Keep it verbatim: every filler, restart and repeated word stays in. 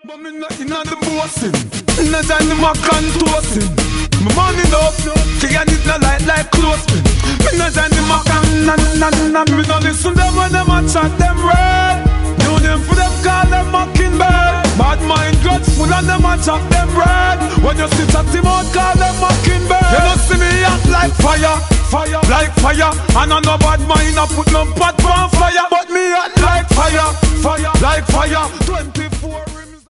But me not inna the bossing, inna join the mac and toasting. My money up, can't it not like like clothespin. Me not join the mac and na na na. Me no listen them when them a chat them red. Know them for them call them mockingbird. Bad mind grudgeful and them a chat them red. When you sit at him out call them mockingbird. You don't see me act like fire, fire, like fire. And I no bad mind I put no pot on fire. But me act like fire, fire, like fire. Twenty-four.